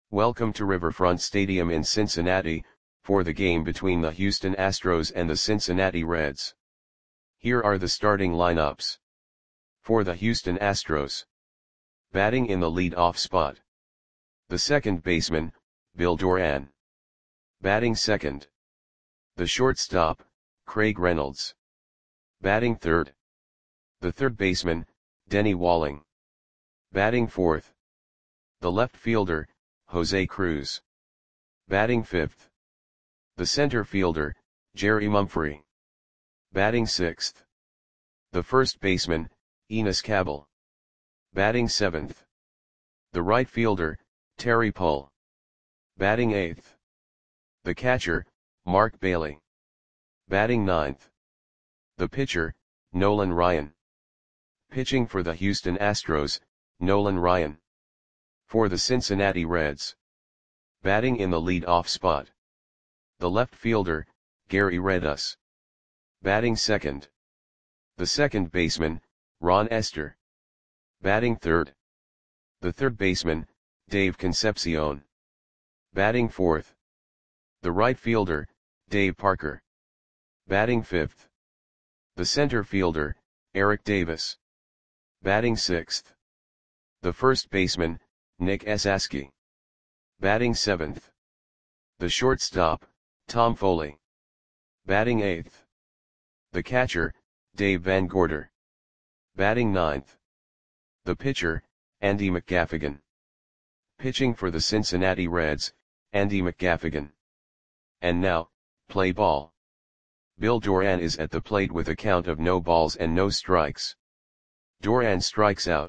Welcome to Riverfront Stadium in Cincinnati, for the game between the Houston Astros and the Cincinnati Reds. Here are the starting lineups. For the Houston Astros. Batting in the lead-off spot. The second baseman, Bill Doran. Batting second. The shortstop, Craig Reynolds. Batting third. The third baseman, Denny Walling. Batting fourth. The left fielder, Jose Cruz. Batting fifth. The center fielder, Jerry Mumphrey. Batting sixth. The first baseman, Enos Cabell. Batting seventh. The right fielder, Terry Pull. Batting eighth. The catcher, Mark Bailey. Batting ninth. The pitcher, Nolan Ryan. Pitching for the Houston Astros, Nolan Ryan. For the Cincinnati Reds. Batting in the lead-off spot. The left fielder, Gary Redus. Batting second. The second baseman, Ron Estes. Batting third. The third baseman, Dave Concepcion. Batting fourth. The right fielder, Dave Parker. Batting fifth. The center fielder, Eric Davis. Batting sixth. The first baseman, Nick Esasky. Batting seventh. The shortstop, Tom Foley. Batting eighth. The catcher, Dave Van Gorder. Batting ninth. The pitcher, Andy McGaffigan. Pitching for the Cincinnati Reds, Andy McGaffigan. And now, play ball. Bill Doran is at the plate with a count of no balls and no strikes. Doran strikes out.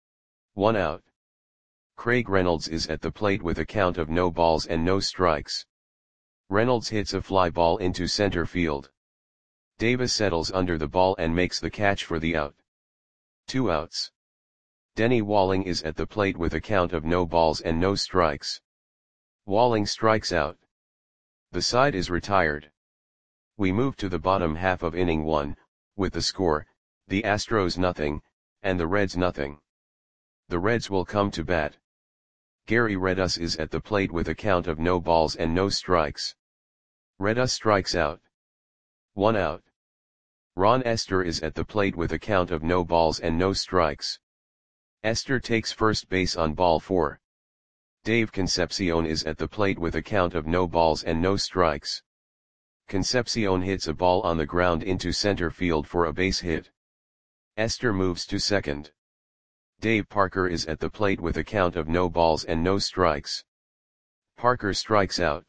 1 out. Craig Reynolds is at the plate with a count of no balls and no strikes. Reynolds hits a fly ball into center field. Davis settles under the ball and makes the catch for the out. 2 outs. Denny Walling is at the plate with a count of no balls and no strikes. Walling strikes out. The side is retired. We move to the bottom half of inning 1, with the score, the Astros nothing, and the Reds nothing. The Reds will come to bat. Gary Redus is at the plate with a count of no balls and no strikes. Redus strikes out. 1 out. Ron Estes is at the plate with a count of no balls and no strikes. Estes takes first base on ball 4. Dave Concepcion is at the plate with a count of no balls and no strikes. Concepcion hits a ball on the ground into center field for a base hit. Estes moves to second. Dave Parker is at the plate with a count of no balls and no strikes. Parker strikes out.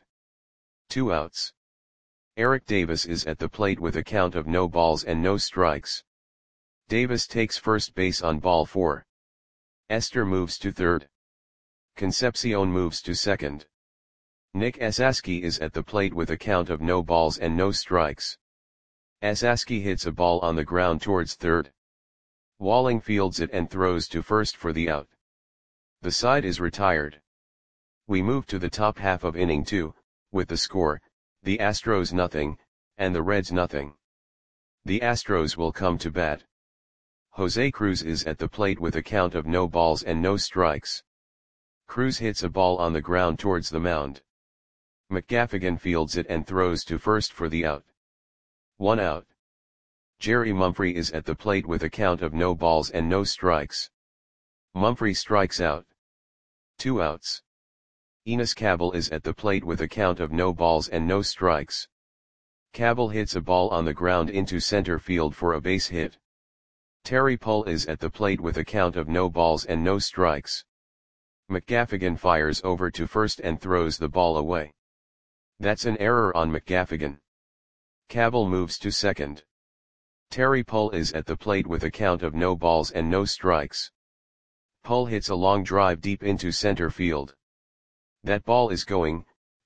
2 outs. Eric Davis is at the plate with a count of no balls and no strikes. Davis takes first base on ball 4. Estes moves to third. Concepcion moves to second. Nick Esasky is at the plate with a count of no balls and no strikes. Esasky hits a ball on the ground towards third. Walling fields it and throws to first for the out. The side is retired. We move to the top half of inning 2, with the score, the Astros nothing, and the Reds nothing. The Astros will come to bat. Jose Cruz is at the plate with a count of no balls and no strikes. Cruz hits a ball on the ground towards the mound. McGaffigan fields it and throws to first for the out. 1 out. Jerry Mumphrey is at the plate with a count of no balls and no strikes. Mumphrey strikes out. 2 outs. Enos Cabell is at the plate with a count of no balls and no strikes. Cabell hits a ball on the ground into center field for a base hit. Terry Pull is at the plate with a count of no balls and no strikes. McGaffigan fires over to first and throws the ball away. That's an error on McGaffigan. Cabell moves to second. Terry Pull is at the plate with a count of no balls and no strikes. Pull hits a long drive deep into center field. That ball is gone.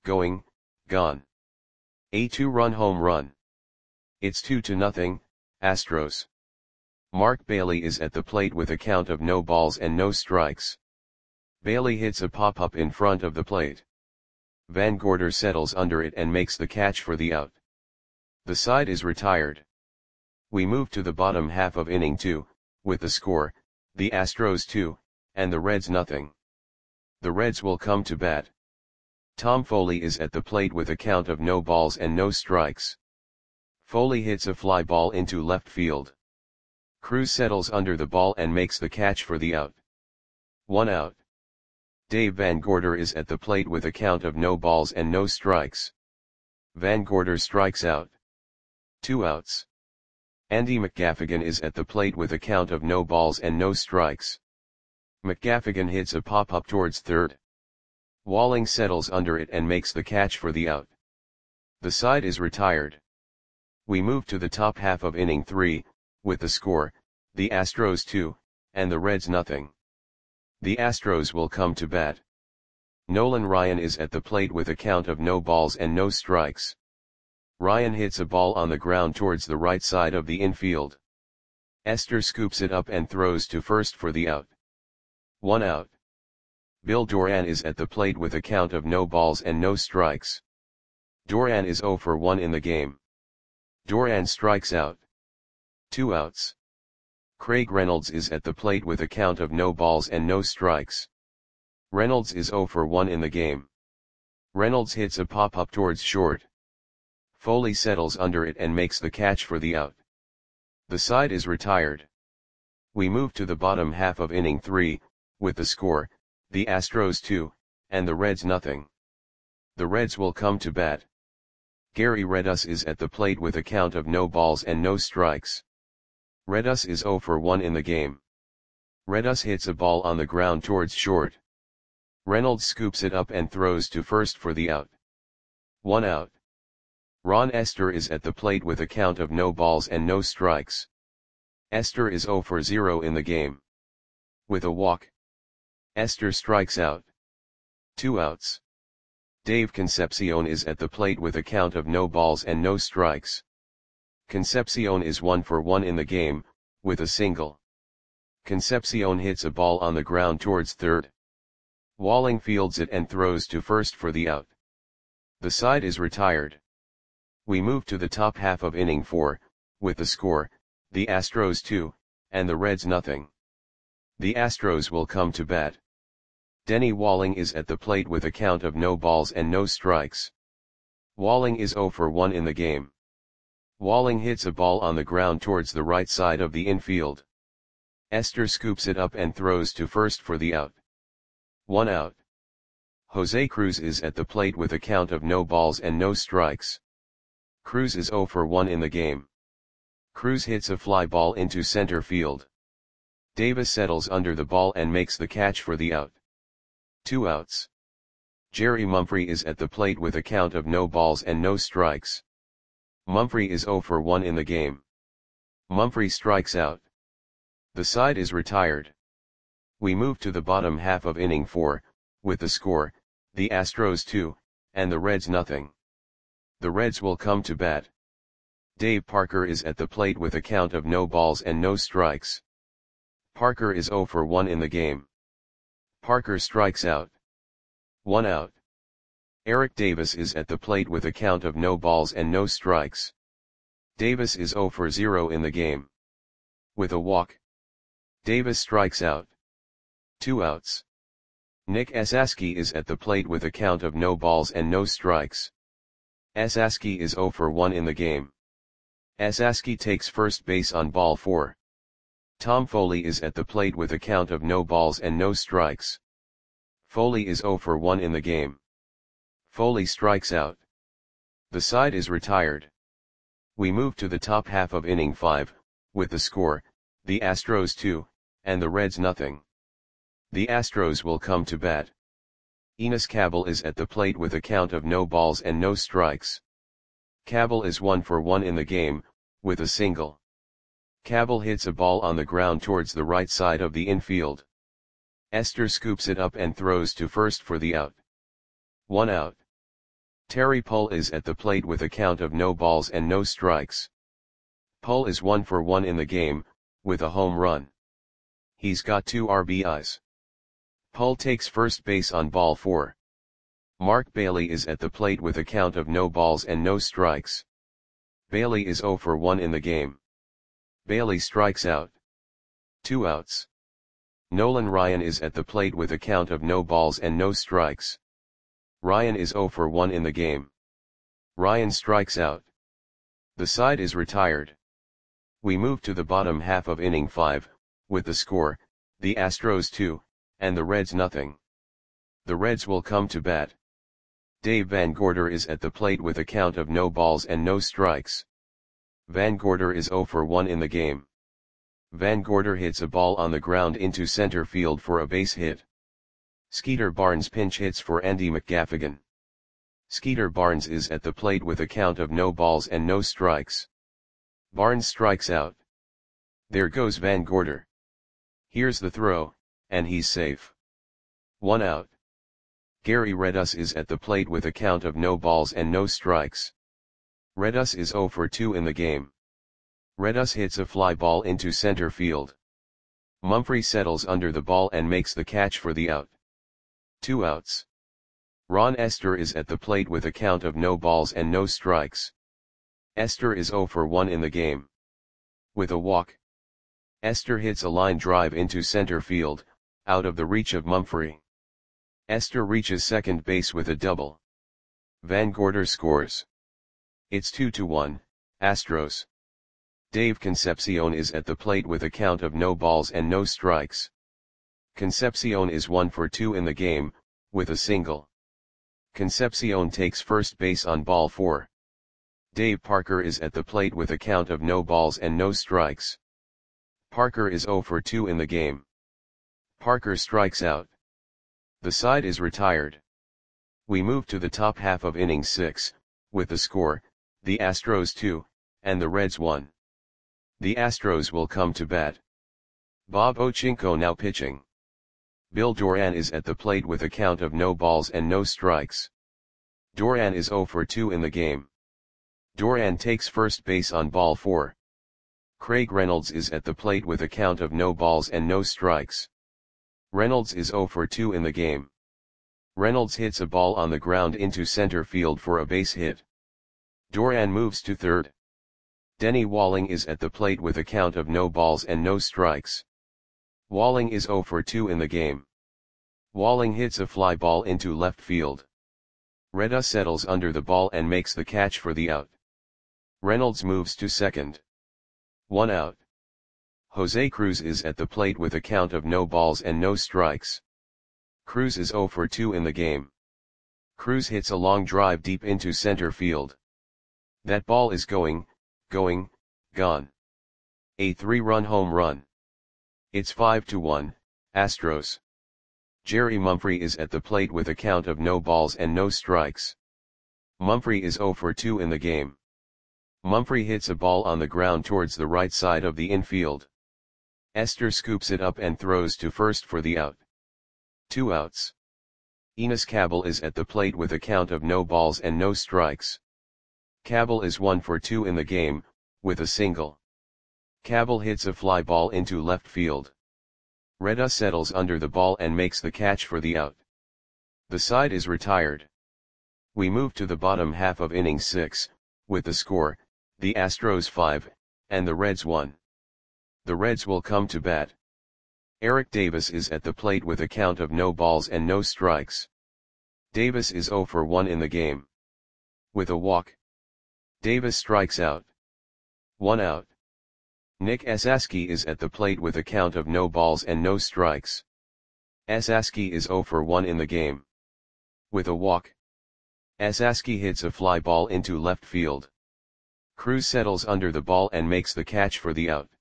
A 2-run home run. It's 2-0, Astros. Mark Bailey is at the plate with a count of no balls and no strikes. Bailey hits a pop-up in front of the plate. Van Gorder settles under it and makes the catch for the out. The side is retired. We move to the bottom half of inning 2, with the score, the Astros 2, and the Reds nothing. The Reds will come to bat. Tom Foley is at the plate with a count of no balls and no strikes. Foley hits a fly ball into left field. Cruz settles under the ball and makes the catch for the out. 1 out. Dave Van Gorder is at the plate with a count of no balls and no strikes. Van Gorder strikes out. 2 outs. Andy McGaffigan is at the plate with a count of no balls and no strikes. McGaffigan hits a pop-up towards third. Walling settles under it and makes the catch for the out. The side is retired. We move to the top half of inning 3, with the score, the Astros 2, and the Reds nothing. The Astros will come to bat. Nolan Ryan is at the plate with a count of no balls and no strikes. Ryan hits a ball on the ground towards the right side of the infield. Esther scoops it up and throws to first for the out. 1 out. Bill Doran is at the plate with a count of no balls and no strikes. Doran is 0 for 1 in the game. Doran strikes out. 2 outs. Craig Reynolds is at the plate with a count of no balls and no strikes. Reynolds is 0 for 1 in the game. Reynolds hits a pop-up towards short. Foley settles under it and makes the catch for the out. The side is retired. We move to the bottom half of inning 3, with the score, the Astros 2, and the Reds nothing. The Reds will come to bat. Gary Redus is at the plate with a count of no balls and no strikes. Redus is 0 for 1 in the game. Redus hits a ball on the ground towards short. Reynolds scoops it up and throws to first for the out. 1 out. Ron Esther is at the plate with a count of no balls and no strikes. Esther is 0 for 0 in the game. With a walk, Esther strikes out. 2 outs. Dave Concepcion is at the plate with a count of no balls and no strikes. Concepcion is 1 for 1 in the game, with a single. Concepcion hits a ball on the ground towards third. Walling fields it and throws to first for the out. The side is retired. We move to the top half of inning 4, with the score, the Astros 2, and the Reds nothing. The Astros will come to bat. Denny Walling is at the plate with a count of no balls and no strikes. Walling is 0 for 1 in the game. Walling hits a ball on the ground towards the right side of the infield. Esther scoops it up and throws to first for the out. 1 out. Jose Cruz is at the plate with a count of no balls and no strikes. Cruz is 0 for 1 in the game. Cruz hits a fly ball into center field. Davis settles under the ball and makes the catch for the out. 2 outs. Jerry Mumphrey is at the plate with a count of no balls and no strikes. Mumphrey is 0 for 1 in the game. Mumphrey strikes out. The side is retired. We move to the bottom half of inning 4, with the score, the Astros 2, and the Reds nothing. The Reds will come to bat. Dave Parker is at the plate with a count of no balls and no strikes. Parker is 0 for 1 in the game. Parker strikes out. 1 out. Eric Davis is at the plate with a count of no balls and no strikes. Davis is 0 for 0 in the game. With a walk, Davis strikes out. 2 outs. Nick Esaski is at the plate with a count of no balls and no strikes. Esaski is 0 for 1 in the game. Esaski takes first base on ball 4. Tom Foley is at the plate with a count of no balls and no strikes. Foley is 0 for 1 in the game. Foley strikes out. The side is retired. We move to the top half of inning 5, with the score, the Astros 2, and the Reds nothing. The Astros will come to bat. Enos Cabell is at the plate with a count of no balls and no strikes. Cabell is 1 for 1 in the game, with a single. Cabell hits a ball on the ground towards the right side of the infield. Esther scoops it up and throws to first for the out. 1 out. Terry Pull is at the plate with a count of no balls and no strikes. Pull is 1 for 1 in the game, with a home run. He's got 2 RBIs. Pull takes first base on ball 4. Mark Bailey is at the plate with a count of no balls and no strikes. Bailey is 0 for 1 in the game. Bailey strikes out. 2 outs. Nolan Ryan is at the plate with a count of no balls and no strikes. Ryan is 0 for 1 in the game. Ryan strikes out. The side is retired. We move to the bottom half of inning 5, with the score, the Astros 2, and the Reds nothing. The Reds will come to bat. Dave Van Gorder is at the plate with a count of no balls and no strikes. Van Gorder is 0 for 1 in the game. Van Gorder hits a ball on the ground into center field for a base hit. Skeeter Barnes pinch hits for Andy McGaffigan. Skeeter Barnes is at the plate with a count of no balls and no strikes. Barnes strikes out. There goes Van Gorder. Here's the throw, and he's safe. 1 out. Gary Redus is at the plate with a count of no balls and no strikes. Redus is 0 for 2 in the game. Redus hits a fly ball into center field. Mumphrey settles under the ball and makes the catch for the out. 2 outs. Ron Esther is at the plate with a count of no balls and no strikes. Esther is 0 for 1 in the game. With a walk. Esther hits a line drive into center field, out of the reach of Mumphrey. Esther reaches second base with a double. Van Gorder scores. It's 2-1, Astros. Dave Concepcion is at the plate with a count of no balls and no strikes. Concepcion is 1 for 2 in the game, with a single. Concepcion takes first base on ball 4. Dave Parker is at the plate with a count of no balls and no strikes. Parker is 0 for 2 in the game. Parker strikes out. The side is retired. We move to the top half of inning 6, with the score, the Astros 2, and the Reds 1. The Astros will come to bat. Bob Ochinko now pitching. Bill Doran is at the plate with a count of no balls and no strikes. Doran is 0 for 2 in the game. Doran takes first base on ball 4. Craig Reynolds is at the plate with a count of no balls and no strikes. Reynolds is 0 for 2 in the game. Reynolds hits a ball on the ground into center field for a base hit. Doran moves to third. Denny Walling is at the plate with a count of no balls and no strikes. Walling is 0 for 2 in the game. Walling hits a fly ball into left field. Redus settles under the ball and makes the catch for the out. Reynolds moves to second. 1 out. Jose Cruz is at the plate with a count of no balls and no strikes. Cruz is 0 for 2 in the game. Cruz hits a long drive deep into center field. That ball is gone. A 3-run home run. It's 5-1, Astros. Jerry Mumphrey is at the plate with a count of no balls and no strikes. Mumphrey is 0 for 2 in the game. Mumphrey hits a ball on the ground towards the right side of the infield. Esther scoops it up and throws to first for the out. 2 outs. Enos Cabell is at the plate with a count of no balls and no strikes. Cabell is 1 for 2 in the game, with a single. Cabell hits a fly ball into left field. Redus settles under the ball and makes the catch for the out. The side is retired. We move to the bottom half of inning 6, with the score, the Astros 5, and the Reds 1. The Reds will come to bat. Eric Davis is at the plate with a count of no balls and no strikes. Davis is 0 for 1 in the game. With a walk. Davis strikes out. 1 out. Nick Esaski is at the plate with a count of no balls and no strikes. Esaski is 0 for 1 in the game. With a walk. Esaski hits a fly ball into left field. Cruz settles under the ball and makes the catch for the out.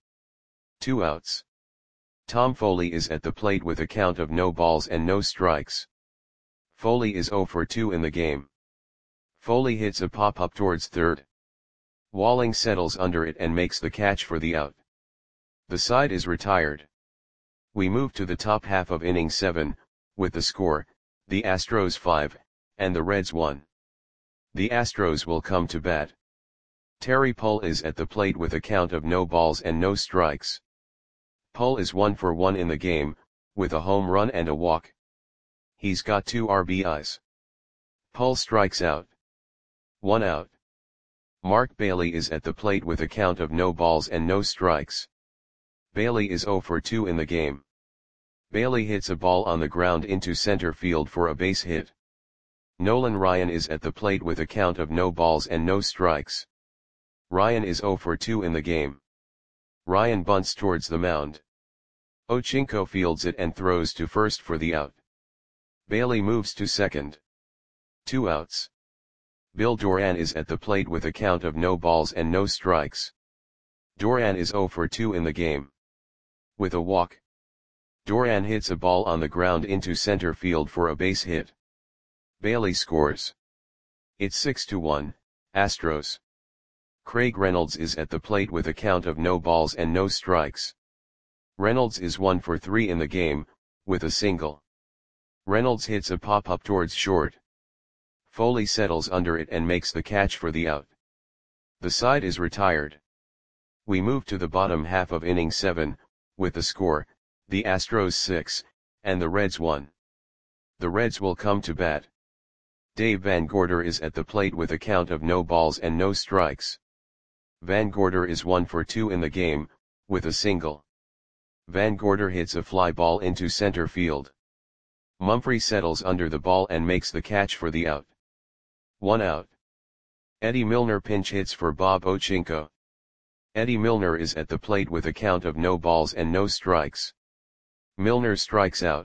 2 outs. Tom Foley is at the plate with a count of no balls and no strikes. Foley is 0 for 2 in the game. Foley hits a pop-up towards third. Walling settles under it and makes the catch for the out. The side is retired. We move to the top half of inning 7, with the score, the Astros 5, and the Reds 1. The Astros will come to bat. Terry Pull is at the plate with a count of no balls and no strikes. Pull is 1 for 1 in the game, with a home run and a walk. He's got 2 RBIs. Pull strikes out. 1 out. Mark Bailey is at the plate with a count of no balls and no strikes. Bailey is 0 for 2 in the game. Bailey hits a ball on the ground into center field for a base hit. Nolan Ryan is at the plate with a count of no balls and no strikes. Ryan is 0 for 2 in the game. Ryan bunts towards the mound. Ochinko fields it and throws to first for the out. Bailey moves to second. 2 outs. Bill Doran is at the plate with a count of no balls and no strikes. Doran is 0 for 2 in the game. With a walk, Doran hits a ball on the ground into center field for a base hit. Bailey scores. It's 6-1, Astros. Craig Reynolds is at the plate with a count of no balls and no strikes. Reynolds is 1 for 3 in the game, with a single. Reynolds hits a pop-up towards short. Foley settles under it and makes the catch for the out. The side is retired. We move to the bottom half of inning 7, with the score, the Astros 6, and the Reds 1. The Reds will come to bat. Dave Van Gorder is at the plate with a count of no balls and no strikes. Van Gorder is 1 for 2 in the game, with a single. Van Gorder hits a fly ball into center field. Mumphrey settles under the ball and makes the catch for the out. 1 out. Eddie Milner pinch hits for Bob Ochinko. Eddie Milner is at the plate with a count of no balls and no strikes. Milner strikes out.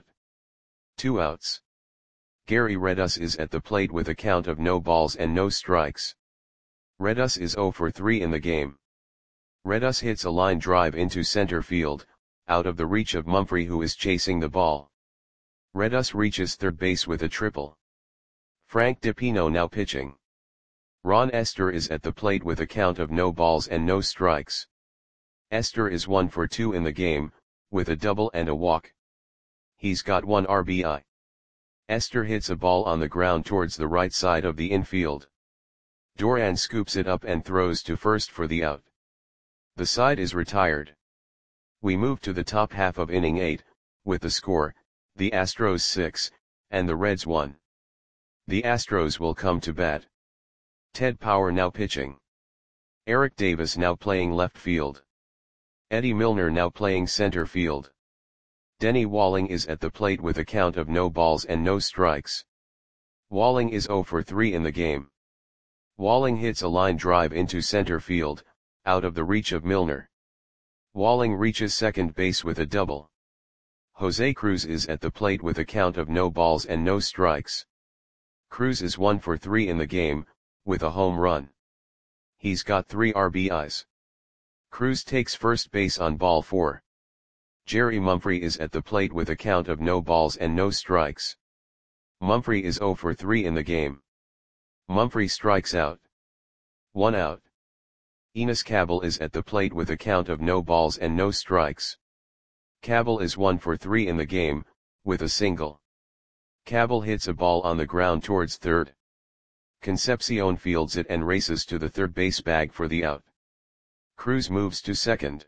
2 outs. Gary Redus is at the plate with a count of no balls and no strikes. Redus is 0 for 3 in the game. Redus hits a line drive into center field, out of the reach of Mumphrey who is chasing the ball. Redus reaches third base with a triple. Frank DiPino now pitching. Ron Esther is at the plate with a count of no balls and no strikes. Esther is 1 for 2 in the game, with a double and a walk. He's got 1 RBI. Esther hits a ball on the ground towards the right side of the infield. Doran scoops it up and throws to first for the out. The side is retired. We move to the top half of inning 8, with the score, the Astros 6, and the Reds 1. The Astros will come to bat. Ted Power now pitching. Eric Davis now playing left field. Eddie Milner now playing center field. Denny Walling is at the plate with a count of no balls and no strikes. Walling is 0 for 3 in the game. Walling hits a line drive into center field, out of the reach of Milner. Walling reaches second base with a double. Jose Cruz is at the plate with a count of no balls and no strikes. Cruz is 1 for 3 in the game, with a home run. He's got 3 RBIs. Cruz takes first base on ball 4. Jerry Mumphrey is at the plate with a count of no balls and no strikes. Mumphrey is 0 for 3 in the game. Mumphrey strikes out. 1 out. Enos Cabell is at the plate with a count of no balls and no strikes. Cabell is 1 for 3 in the game, with a single. Cabell hits a ball on the ground towards third. Concepcion fields it and races to the third base bag for the out. Cruz moves to second.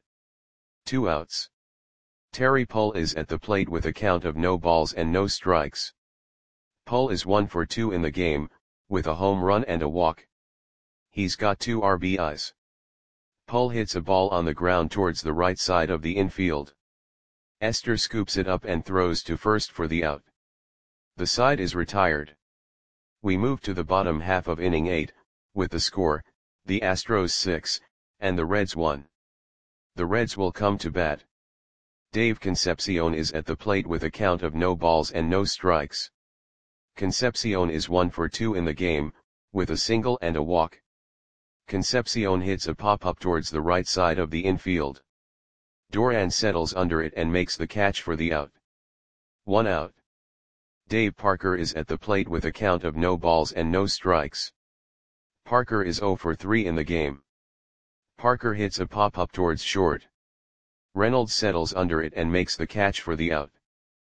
2 outs. Terry Pull is at the plate with a count of no balls and no strikes. Pull is 1 for 2 in the game, with a home run and a walk. He's got 2 RBIs. Pull hits a ball on the ground towards the right side of the infield. Esther scoops it up and throws to first for the out. The side is retired. We move to the bottom half of inning 8, with the score, the Astros 6, and the Reds 1. The Reds will come to bat. Dave Concepcion is at the plate with a count of no balls and no strikes. Concepcion is 1 for 2 in the game, with a single and a walk. Concepcion hits a pop-up towards the right side of the infield. Doran settles under it and makes the catch for the out. 1 out. Dave Parker is at the plate with a count of no balls and no strikes. Parker is 0 for 3 in the game. Parker hits a pop-up towards short. Reynolds settles under it and makes the catch for the out.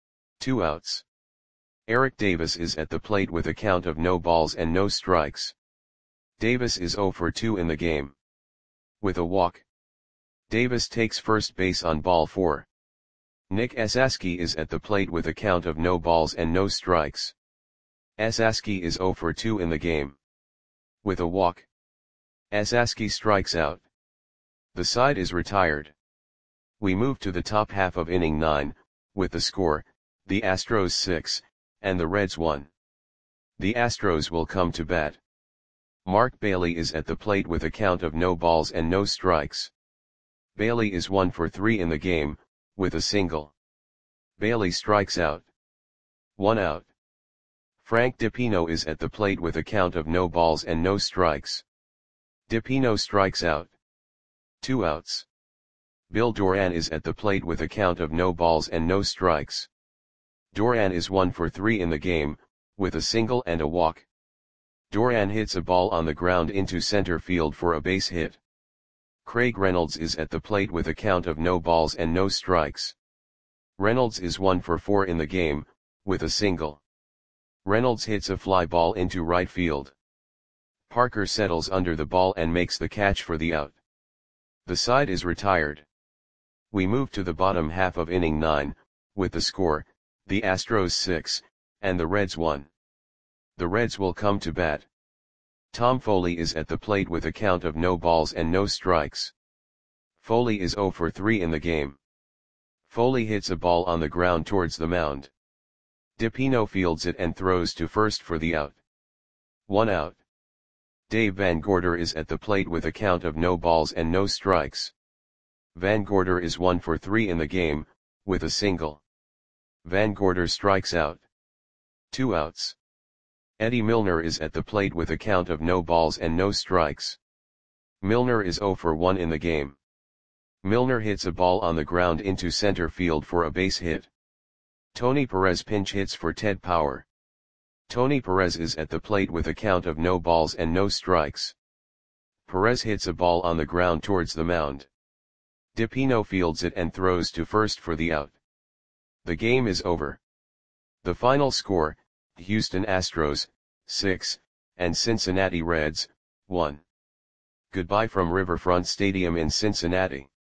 2 outs. Eric Davis is at the plate with a count of no balls and no strikes. Davis is 0 for 2 in the game. With a walk, Davis takes first base on ball 4. Nick Esaski is at the plate with a count of no balls and no strikes. Esaski is 0 for 2 in the game. With a walk, Esaski strikes out. The side is retired. We move to the top half of inning 9, with the score, the Astros 6, and the Reds 1. The Astros will come to bat. Mark Bailey is at the plate with a count of no balls and no strikes. Bailey is 1 for 3 in the game, with a single. Bailey strikes out. 1 out. Frank DiPino is at the plate with a count of no balls and no strikes. DiPino strikes out. 2 outs. Bill Doran is at the plate with a count of no balls and no strikes. Doran is 1 for 3 in the game, with a single and a walk. Doran hits a ball on the ground into center field for a base hit. Craig Reynolds is at the plate with a count of no balls and no strikes. Reynolds is 1 for 4 in the game, with a single. Reynolds hits a fly ball into right field. Parker settles under the ball and makes the catch for the out. The side is retired. We move to the bottom half of inning 9, with the score, the Astros 6, and the Reds 1. The Reds will come to bat. Tom Foley is at the plate with a count of no balls and no strikes. Foley is 0 for 3 in the game. Foley hits a ball on the ground towards the mound. DiPino fields it and throws to first for the out. 1 out. Dave Van Gorder is at the plate with a count of no balls and no strikes. Van Gorder is 1 for 3 in the game, with a single. Van Gorder strikes out. 2 outs. Eddie Milner is at the plate with a count of no balls and no strikes. Milner is 0 for 1 in the game. Milner hits a ball on the ground into center field for a base hit. Tony Perez pinch hits for Ted Power. Tony Perez is at the plate with a count of no balls and no strikes. Perez hits a ball on the ground towards the mound. DiPino fields it and throws to first for the out. The game is over. The final score, Houston Astros, 6, and Cincinnati Reds, 1. Goodbye from Riverfront Stadium in Cincinnati.